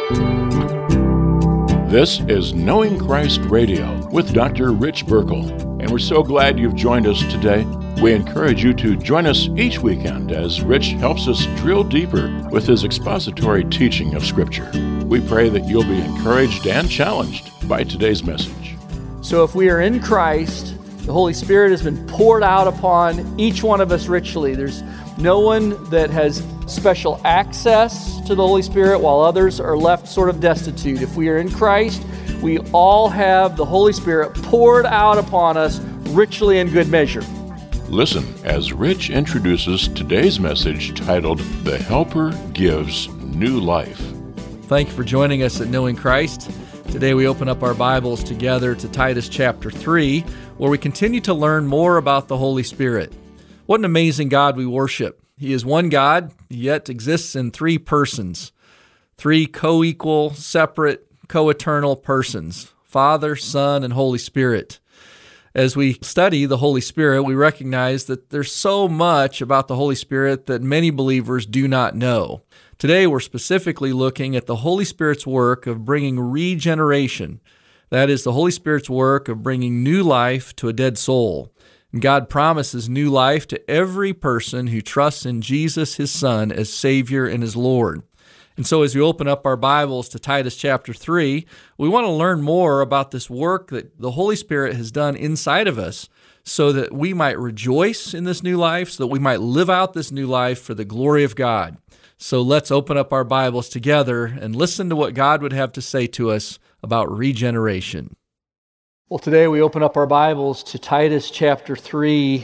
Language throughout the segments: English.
This is Knowing Christ Radio with Dr. Rich Burkle, and we're so glad you've joined us today. We encourage you to join us each weekend as Rich helps us drill deeper with his expository teaching of Scripture. We pray that you'll be encouraged and challenged by today's message. So if we are in Christ, the Holy Spirit has been poured out upon each one of us richly. There's no one that has special access to the Holy Spirit while others are left sort of destitute. If we are in Christ, we all have the Holy Spirit poured out upon us richly in good measure. Listen as Rich introduces today's message titled, The Helper Gives New Life. Thank you for joining us at Knowing Christ. Today we open up our Bibles together to Titus chapter 3, where we continue to learn more about the Holy Spirit. What an amazing God we worship. He is one God, yet exists in three persons, three co-equal, separate, co-eternal persons, Father, Son, and Holy Spirit. As we study the Holy Spirit, we recognize that there's so much about the Holy Spirit that many believers do not know. Today, we're specifically looking at the Holy Spirit's work of bringing regeneration. That is, the Holy Spirit's work of bringing new life to a dead soul. And God promises new life to every person who trusts in Jesus, His Son, as Savior and as Lord. And so as we open up our Bibles to Titus chapter 3, we want to learn more about this work that the Holy Spirit has done inside of us so that we might rejoice in this new life, so that we might live out this new life for the glory of God. So let's open up our Bibles together and listen to what God would have to say to us about regeneration. Well, today we open up our Bibles to Titus chapter 3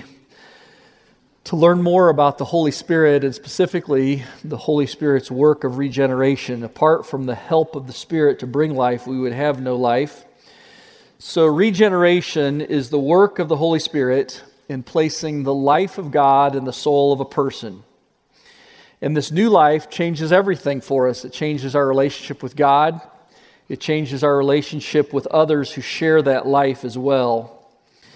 to learn more about the Holy Spirit and specifically the Holy Spirit's work of regeneration. Apart from the help of the Spirit to bring life, we would have no life. So regeneration is the work of the Holy Spirit in placing the life of God in the soul of a person. And this new life changes everything for us. It changes our relationship with God. It changes our relationship with others who share that life as well.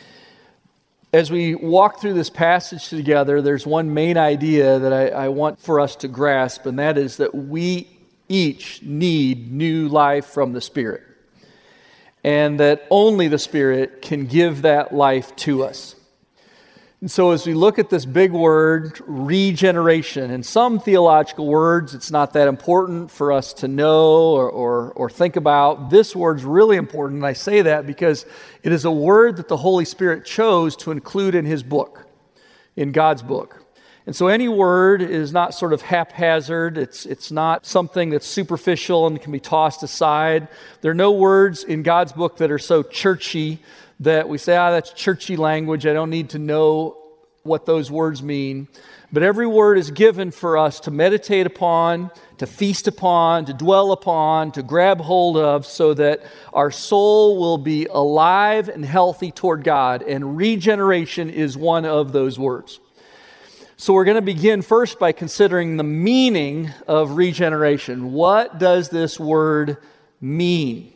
As we walk through this passage together, there's one main idea that I want for us to grasp, and that is that we each need new life from the Spirit, and that only the Spirit can give that life to us. And so as we look at this big word, regeneration, in some theological words, it's not that important for us to know or think about. This word's really important, and I say that because it is a word that the Holy Spirit chose to include in His book, in God's book. And so any word is not sort of haphazard. It's not something that's superficial and can be tossed aside. There are no words in God's book that are so churchy that we say, that's churchy language, I don't need to know what those words mean. But every word is given for us to meditate upon, to feast upon, to dwell upon, to grab hold of, so that our soul will be alive and healthy toward God. And regeneration is one of those words. So we're going to begin first by considering the meaning of regeneration. What does this word mean?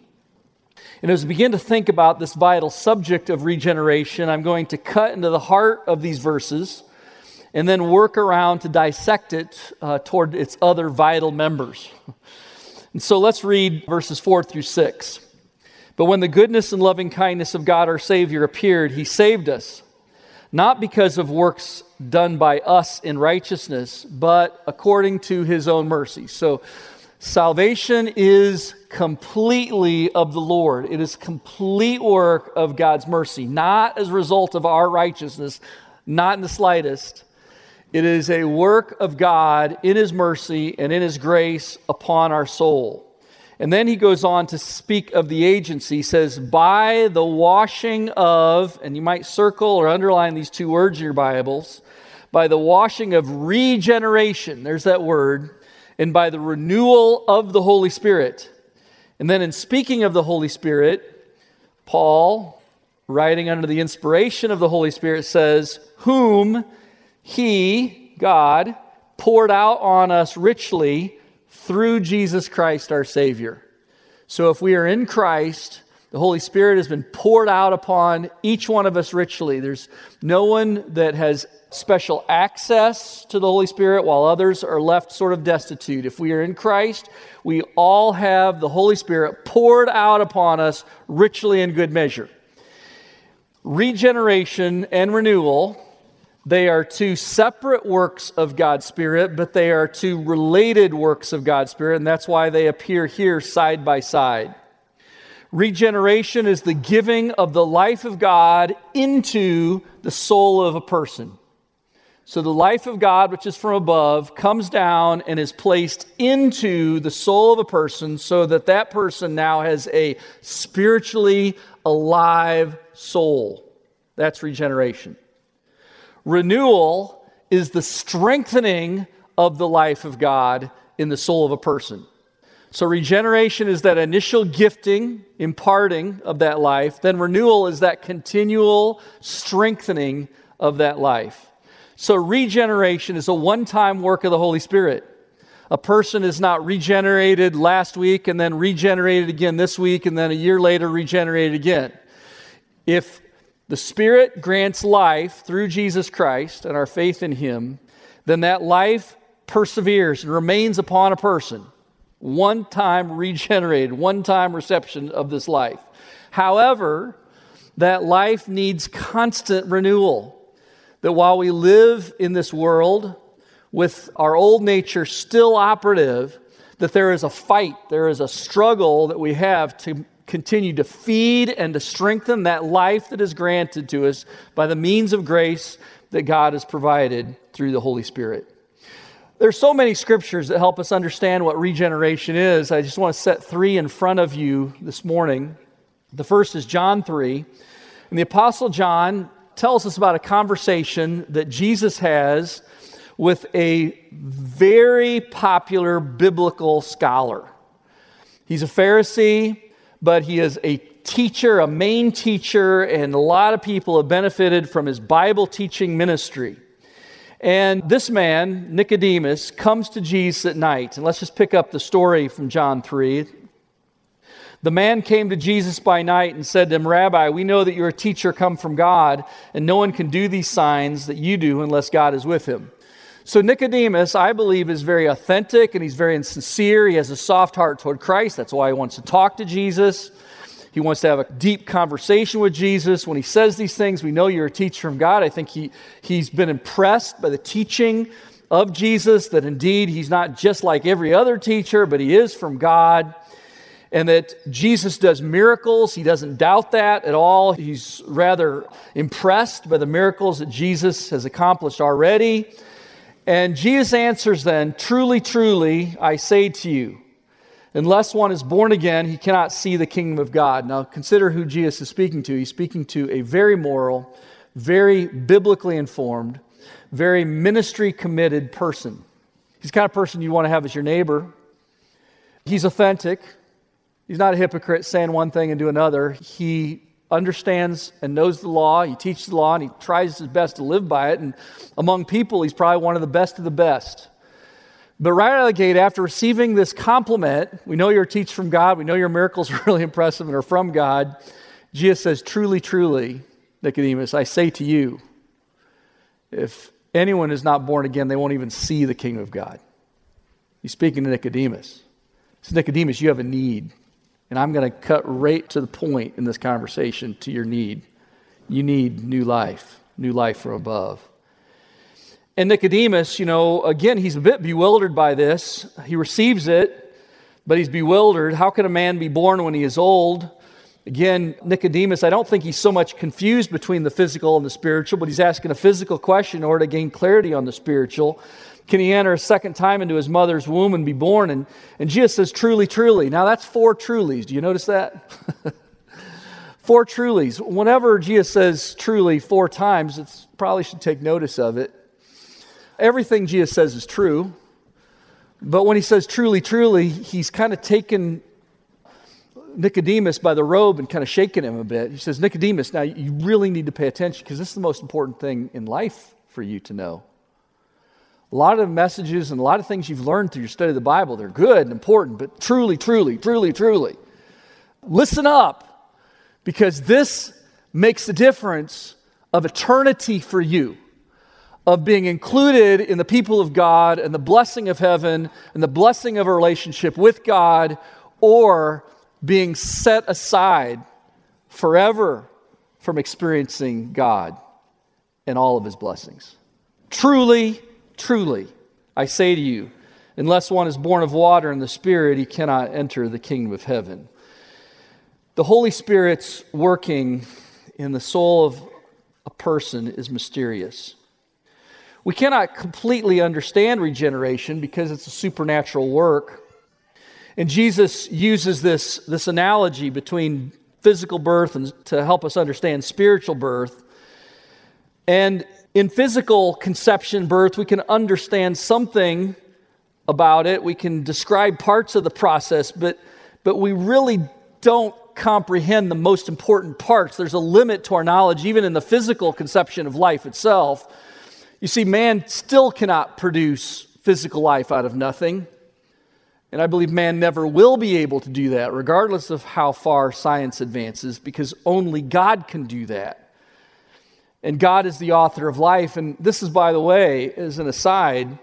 And as we begin to think about this vital subject of regeneration, I'm going to cut into the heart of these verses and then work around to dissect it toward its other vital members. And so let's read verses 4 through 6. But when the goodness and loving kindness of God our Savior appeared, He saved us, not because of works done by us in righteousness, but according to His own mercy. So salvation is completely of the Lord. It is complete work of God's mercy, not as a result of our righteousness, not in the slightest. It is a work of God in His mercy and in His grace upon our soul. And then he goes on to speak of the agency. He says, by the washing of, and you might circle or underline these two words in your Bibles, by the washing of regeneration, there's that word, and by the renewal of the Holy Spirit. And then in speaking of the Holy Spirit, Paul, writing under the inspiration of the Holy Spirit, says, whom He, God, poured out on us richly through Jesus Christ our Savior. So if we are in Christ, The Holy Spirit has been poured out upon each one of us richly. There's no one that has special access to the Holy Spirit while others are left sort of destitute. If we are in Christ, we all have the Holy Spirit poured out upon us richly in good measure. Regeneration and renewal, they are two separate works of God's Spirit, but they are two related works of God's Spirit, and that's why they appear here side by side. Regeneration is the giving of the life of God into the soul of a person. So the life of God, which is from above, comes down and is placed into the soul of a person so that that person now has a spiritually alive soul. That's regeneration. Renewal is the strengthening of the life of God in the soul of a person. So regeneration is that initial gifting, imparting of that life. Then renewal is that continual strengthening of that life. So regeneration is a one-time work of the Holy Spirit. A person is not regenerated last week and then regenerated again this week and then a year later regenerated again. If the Spirit grants life through Jesus Christ and our faith in Him, then that life perseveres and remains upon a person. One time regenerated, one time reception of this life. However, that life needs constant renewal. That while we live in this world with our old nature still operative, that there is a fight, there is a struggle that we have to continue to feed and to strengthen that life that is granted to us by the means of grace that God has provided through the Holy Spirit. There's so many scriptures that help us understand what regeneration is. I just want to set three in front of you this morning. The first is John 3. And the Apostle John tells us about a conversation that Jesus has with a very popular biblical scholar. He's a Pharisee, but he is a teacher, a main teacher, and a lot of people have benefited from his Bible teaching ministry. And this man, Nicodemus, comes to Jesus at night. And let's just pick up the story from John 3. The man came to Jesus by night and said to him, "Rabbi, we know that you're a teacher come from God, and no one can do these signs that you do unless God is with him." So Nicodemus, I believe, is very authentic and he's very sincere. He has a soft heart toward Christ. That's why he wants to talk to Jesus. He wants to have a deep conversation with Jesus. When he says these things, we know you're a teacher from God. I think he's been impressed by the teaching of Jesus, that indeed he's not just like every other teacher, but he is from God. And that Jesus does miracles. He doesn't doubt that at all. He's rather impressed by the miracles that Jesus has accomplished already. And Jesus answers then, "Truly, truly, I say to you, unless one is born again, he cannot see the kingdom of God." Now consider who Jesus is speaking to. He's speaking to a very moral, very biblically informed, very ministry committed person. He's the kind of person you want to have as your neighbor. He's authentic. He's not a hypocrite saying one thing and do another. He understands and knows the law. He teaches the law and he tries his best to live by it. And among people, he's probably one of the best of the best. But right out of the gate, after receiving this compliment, we know you're a teacher from God, we know your miracles are really impressive and are from God, Jesus says, "Truly, truly, Nicodemus, I say to you, if anyone is not born again, they won't even see the kingdom of God." He's speaking to Nicodemus. He says, "Nicodemus, you have a need. And I'm going to cut right to the point in this conversation to your need. You need new life from above." And Nicodemus, again, he's a bit bewildered by this. He receives it, but he's bewildered. How can a man be born when he is old? Again, Nicodemus, I don't think he's so much confused between the physical and the spiritual, but he's asking a physical question in order to gain clarity on the spiritual. Can he enter a second time into his mother's womb and be born? And Jesus says, "Truly, truly." Now that's 4 trulies. Do you notice that? 4 trulies. Whenever Jesus says truly 4 times, it's probably should take notice of it. Everything Jesus says is true. But when he says truly, truly, he's kind of taken Nicodemus by the robe and kind of shaking him a bit. He says, "Nicodemus, now you really need to pay attention because this is the most important thing in life for you to know. A lot of the messages and a lot of things you've learned through your study of the Bible, they're good and important, but truly, truly, truly, truly. Listen up. Because this makes the difference of eternity for you, of being included in the people of God and the blessing of heaven and the blessing of a relationship with God, or being set aside forever from experiencing God and all of his blessings. Truly, truly, I say to you, unless one is born of water and the Spirit, he cannot enter the kingdom of heaven. The Holy Spirit's working in the soul of a person is mysterious. We cannot completely understand regeneration because it's a supernatural work. And Jesus uses this analogy between physical birth and to help us understand spiritual birth. And in physical conception, birth, we can understand something about it. We can describe parts of the process, but we really don't comprehend the most important parts. There's a limit to our knowledge, even in the physical conception of life itself. You see, man still cannot produce physical life out of nothing. And I believe man never will be able to do that, regardless of how far science advances, because only God can do that. And God is the author of life. And this is, by the way, as an aside,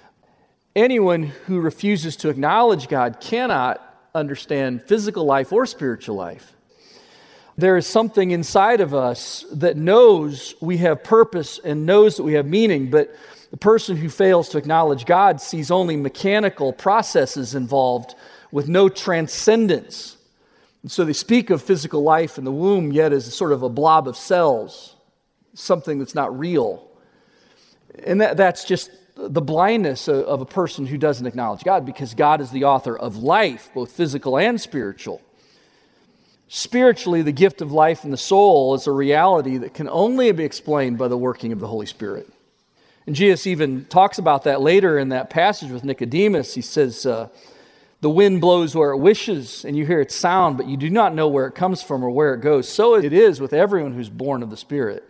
anyone who refuses to acknowledge God cannot understand physical life or spiritual life. There is something inside of us that knows we have purpose and knows that we have meaning, but the person who fails to acknowledge God sees only mechanical processes involved with no transcendence. And so they speak of physical life in the womb, yet as sort of a blob of cells, something that's not real. And that's just the blindness of a person who doesn't acknowledge God, because God is the author of life, both physical and spiritual. Spiritually, the gift of life in the soul is a reality that can only be explained by the working of the Holy Spirit. And Jesus even talks about that later in that passage with Nicodemus. He says, the wind blows where it wishes, and you hear its sound, but you do not know where it comes from or where it goes. So it is with everyone who's born of the Spirit.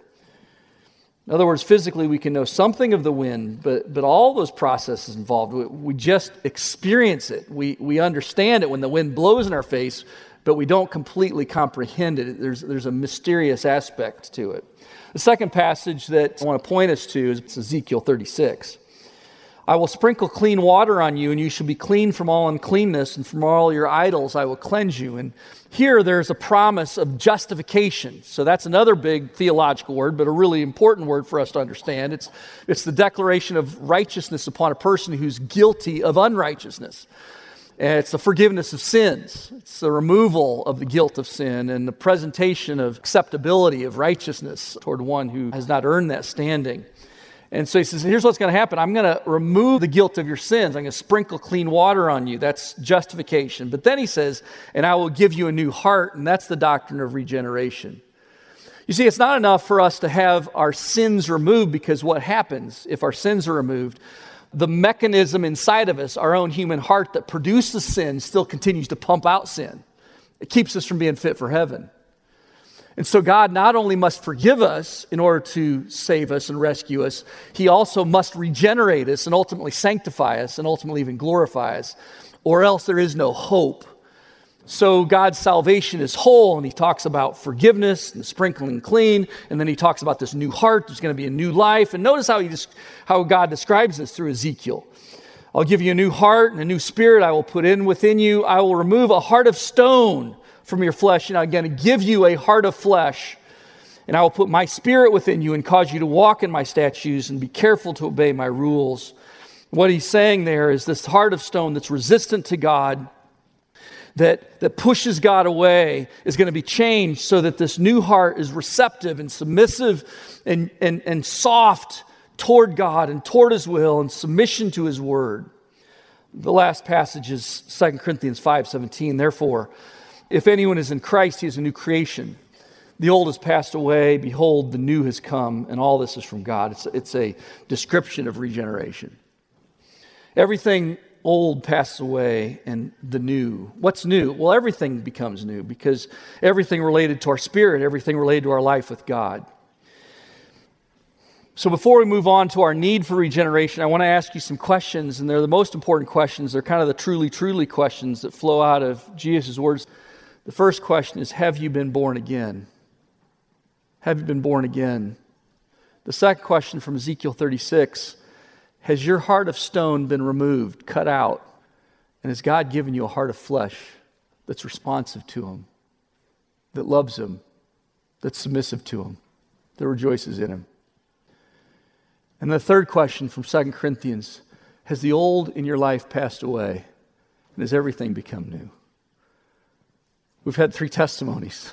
In other words, physically we can know something of the wind, but all those processes involved, we just experience it. We understand it when the wind blows in our face, but we don't completely comprehend it. There's a mysterious aspect to it. The second passage that I want to point us to is Ezekiel 36. I will sprinkle clean water on you, and you shall be clean from all uncleanness, and from all your idols I will cleanse you. And here there's a promise of justification. So that's another big theological word, but a really important word for us to understand. It's the declaration of righteousness upon a person who's guilty of unrighteousness. And it's the forgiveness of sins. It's the removal of the guilt of sin and the presentation of acceptability of righteousness toward one who has not earned that standing. And so he says, here's what's going to happen. I'm going to remove the guilt of your sins. I'm going to sprinkle clean water on you. That's justification. But then he says, and I will give you a new heart, and that's the doctrine of regeneration. You see, it's not enough for us to have our sins removed, because what happens if our sins are removed? The mechanism inside of us, our own human heart that produces sin, still continues to pump out sin. It keeps us from being fit for heaven. And so God not only must forgive us in order to save us and rescue us, he also must regenerate us and ultimately sanctify us and ultimately even glorify us, or else there is no hope. So God's salvation is whole, and he talks about forgiveness and sprinkling clean, and then he talks about this new heart. There's going to be a new life. And notice how God describes this through Ezekiel. I'll give you a new heart and a new spirit I will put in within you. I will remove a heart of stone from your flesh, and I'm going to give you a heart of flesh. And I will put my spirit within you and cause you to walk in my statutes and be careful to obey my rules. What he's saying there is this heart of stone that's resistant to God, that pushes God away, is going to be changed so that this new heart is receptive and submissive and soft toward God and toward his will and submission to his word. The last passage is 2 Corinthians 5:17. Therefore, if anyone is in Christ, he is a new creation. The old has passed away. Behold, the new has come. And all this is from God. It's a description of regeneration. Everything old passes away and the new. What's new? Well, everything becomes new, because everything related to our spirit, everything related to our life with God. So before we move on to our need for regeneration, I want to ask you some questions, and they're the most important questions. They're kind of the truly questions that flow out of Jesus' words. The first question is, have you been born again? Have you been born again? The second question from Ezekiel 36, has your heart of stone been removed, cut out? And has God given you a heart of flesh that's responsive to Him, that loves Him, that's submissive to Him, that rejoices in Him? And the third question from 2 Corinthians, has the old in your life passed away? And has everything become new? We've had 3 testimonies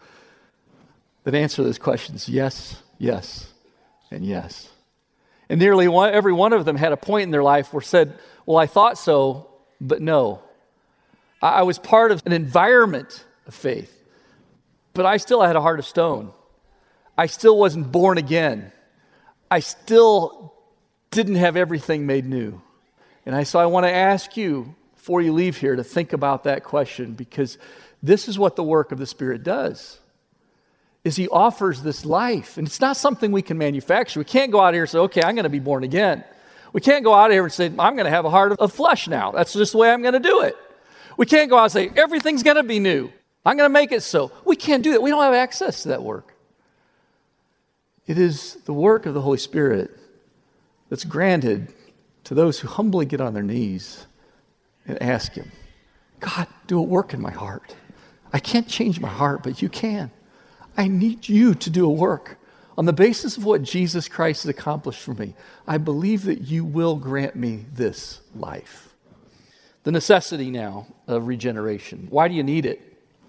that answer those questions. Yes, yes, and yes. And nearly every one of them had a point in their life where said, well, I thought so, but no. I was part of an environment of faith, but I still had a heart of stone. I still wasn't born again. I still didn't have everything made new. And so I want to ask you, before you leave here, to think about that question, because this is what the work of the Spirit does, is He offers this life. And it's not something we can manufacture. We can't go out here and say, okay, I'm going to be born again. We can't go out here and say, I'm going to have a heart of flesh now. That's just the way I'm going to do it. We can't go out and say, everything's going to be new. I'm going to make it so. We can't do that. We don't have access to that work. It is the work of the Holy Spirit that's granted to those who humbly get on their knees and ask Him, God, do a work in my heart. I can't change my heart, but you can. I need you to do a work. On the basis of what Jesus Christ has accomplished for me, I believe that you will grant me this life. The necessity now of regeneration. Why do you need it?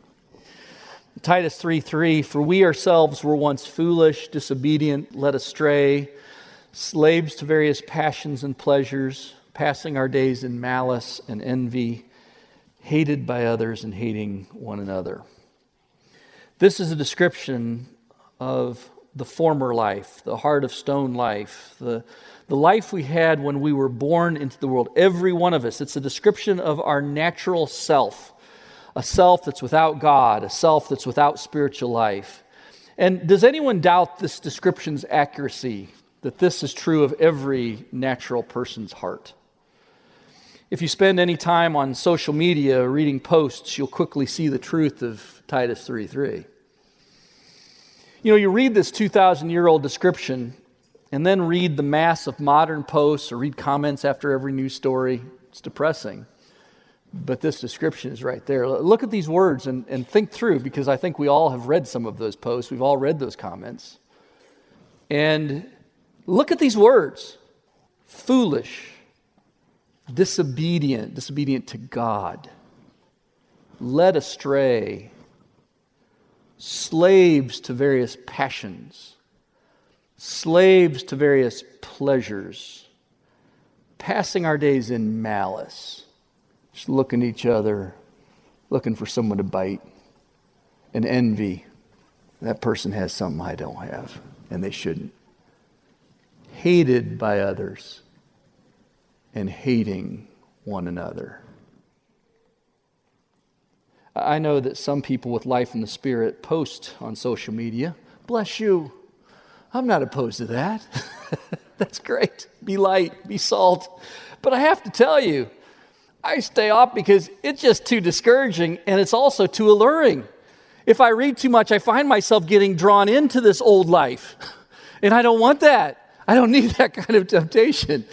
Titus 3:3, for we ourselves were once foolish, disobedient, led astray, slaves to various passions and pleasures, passing our days in malice and envy, hated by others and hating one another. This is a description of the former life, the heart of stone life, the life we had when we were born into the world. Every one of us. It's a description of our natural self, a self that's without God, a self that's without spiritual life. And does anyone doubt this description's accuracy, that this is true of every natural person's heart? If you spend any time on social media reading posts, you'll quickly see the truth of Titus 3:3. You read this 2,000-year-old description and then read the mass of modern posts or read comments after every news story. It's depressing. But this description is right there. Look at these words and think through, because I think we all have read some of those posts. We've all read those comments. And look at these words. Foolish, disobedient to God, led astray, slaves to various passions, slaves to various pleasures, passing our days in malice, just looking at each other, looking for someone to bite, and envy. That person has something I don't have, and they shouldn't. Hated by others and hating one another. I know that some people with life in the Spirit post on social media, bless you. I'm not opposed to that. That's great. Be light, be salt. But I have to tell you, I stay off because it's just too discouraging, and it's also too alluring. If I read too much, I find myself getting drawn into this old life. And I don't want that. I don't need that kind of temptation.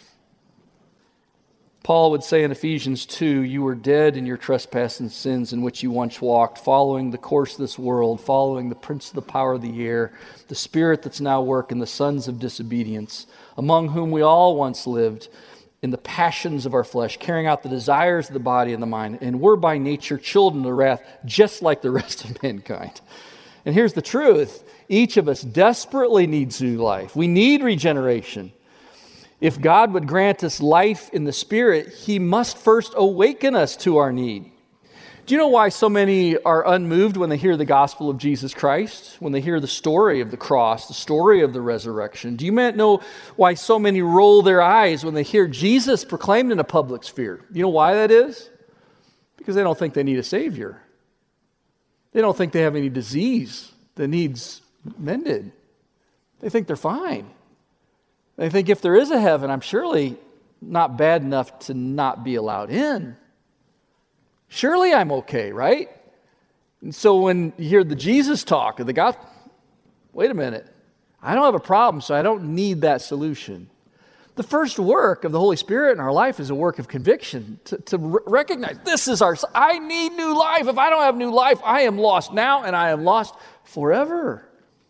Paul would say in Ephesians 2, you were dead in your trespasses and sins in which you once walked, following the course of this world, following the prince of the power of the air, the spirit that's now working, the sons of disobedience, among whom we all once lived in the passions of our flesh, carrying out the desires of the body and the mind, and we're by nature children of wrath, just like the rest of mankind. And here's the truth. Each of us desperately needs new life. We need regeneration. If God would grant us life in the Spirit, He must first awaken us to our need. Do you know why so many are unmoved when they hear the gospel of Jesus Christ? When they hear the story of the cross, the story of the resurrection? Do you know why so many roll their eyes when they hear Jesus proclaimed in a public sphere? You know why that is? Because they don't think they need a Savior. They don't think they have any disease that needs mended. They think they're fine. They think if there is a heaven, I'm surely not bad enough to not be allowed in. Surely I'm okay, right? And so when you hear the Jesus talk of the gospel, wait a minute, I don't have a problem, so I don't need that solution. The first work of the Holy Spirit in our life is a work of conviction, to recognize I need new life. If I don't have new life, I am lost now and I am lost forever.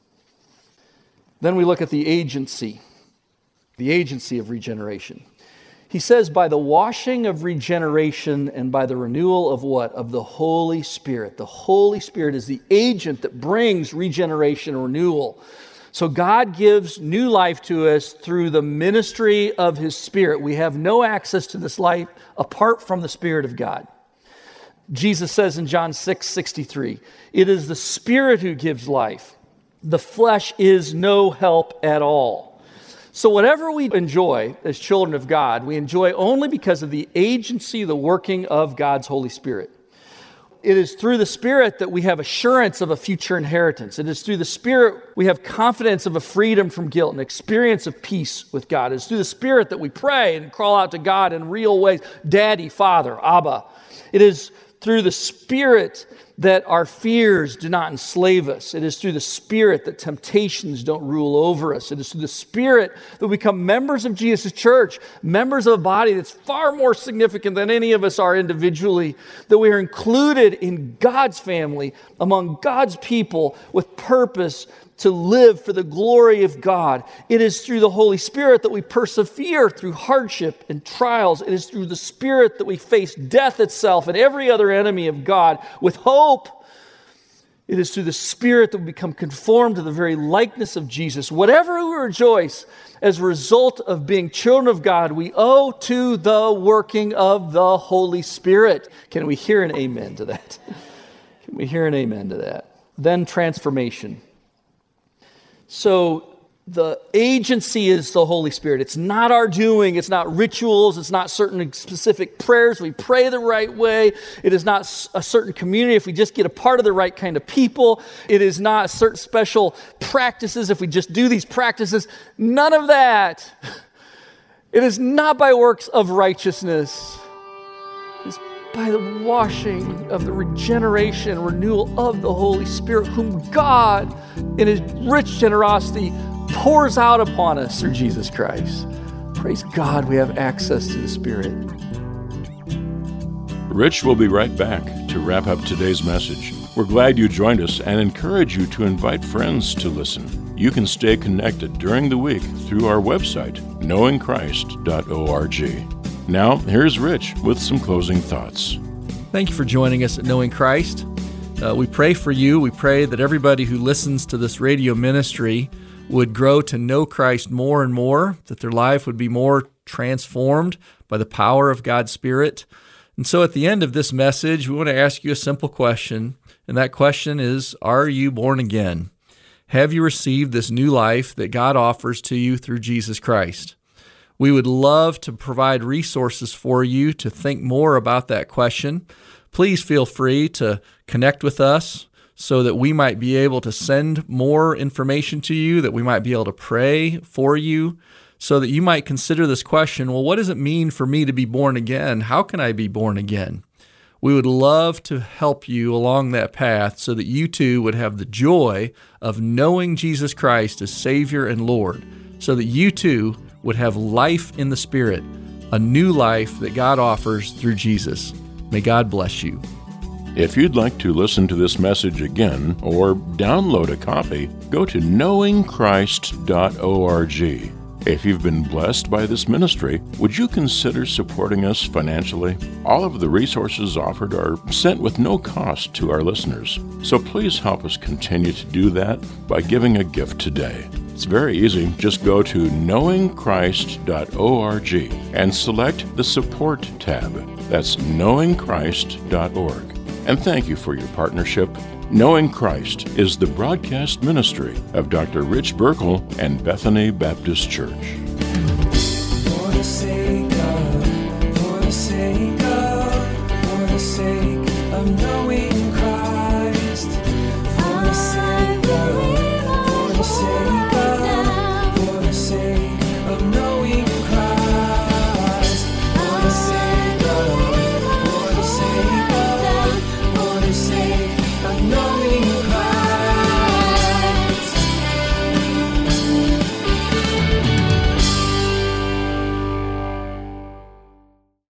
Then we look at the agency of regeneration. He says, by the washing of regeneration and by the renewal of what? Of the Holy Spirit. The Holy Spirit is the agent that brings regeneration and renewal. So God gives new life to us through the ministry of His Spirit. We have no access to this life apart from the Spirit of God. Jesus says in John 6:63, it is the Spirit who gives life. The flesh is no help at all. So whatever we enjoy as children of God, we enjoy only because of the agency, the working of God's Holy Spirit. It is through the Spirit that we have assurance of a future inheritance. It is through the Spirit we have confidence of a freedom from guilt, an experience of peace with God. It is through the Spirit that we pray and crawl out to God in real ways. Daddy, Father, Abba. It is through the Spirit that our fears do not enslave us. It is through the Spirit that temptations don't rule over us. It is through the Spirit that we become members of Jesus' church, members of a body that's far more significant than any of us are individually, that we are included in God's family, among God's people with purpose to live for the glory of God. It is through the Holy Spirit that we persevere through hardship and trials. It is through the Spirit that we face death itself and every other enemy of God with hope. It is through the Spirit that we become conformed to the very likeness of Jesus. Whatever we rejoice as a result of being children of God, we owe to the working of the Holy Spirit. Can we hear an amen to that? Can we hear an amen to that? Then transformation. So the agency is the Holy Spirit. It's not our doing. It's not rituals. It's not certain specific prayers. We pray the right way. It is not a certain community if we just get a part of the right kind of people. It is not certain special practices if we just do these practices. None of that. It is not by works of righteousness. It is by the washing of the regeneration and renewal of the Holy Spirit, whom God, in His rich generosity, pours out upon us through Jesus Christ. Praise God, we have access to the Spirit. Rich will be right back to wrap up today's message. We're glad you joined us and encourage you to invite friends to listen. You can stay connected during the week through our website, knowingchrist.org. Now, here's Rich with some closing thoughts. Thank you for joining us at Knowing Christ. We pray for you. We pray that everybody who listens to this radio ministry would grow to know Christ more and more, that their life would be more transformed by the power of God's Spirit. And so at the end of this message, we want to ask you a simple question, and that question is, are you born again? Have you received this new life that God offers to you through Jesus Christ? We would love to provide resources for you to think more about that question. Please feel free to connect with us so that we might be able to send more information to you, that we might be able to pray for you, so that you might consider this question, well, what does it mean for me to be born again? How can I be born again? We would love to help you along that path so that you too would have the joy of knowing Jesus Christ as Savior and Lord, so that you too would have life in the Spirit, a new life that God offers through Jesus. May God bless you. If you'd like to listen to this message again or download a copy, go to knowingchrist.org. If you've been blessed by this ministry, would you consider supporting us financially? All of the resources offered are sent with no cost to our listeners, so please help us continue to do that by giving a gift today. It's very easy. Just go to knowingchrist.org and select the Support tab. That's knowingchrist.org. And thank you for your partnership. Knowing Christ is the broadcast ministry of Dr. Rich Burkle and Bethany Baptist Church.